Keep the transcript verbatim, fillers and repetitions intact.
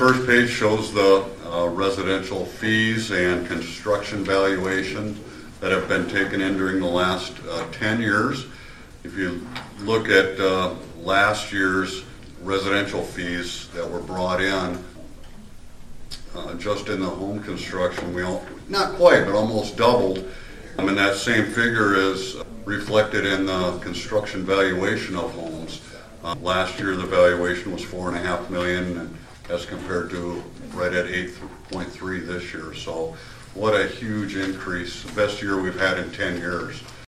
first page shows the uh, residential fees and construction valuation that have been taken in during the last uh, ten years. If you look at uh, last year's residential fees that were brought in, uh, just in the home construction, we all, not quite, but almost doubled. I mean, that same figure is reflected in the construction valuation of homes. Uh, last year, the valuation was four and a half million, and as compared to right at eight point three this year. So, what a huge increase! The best year we've had in ten years.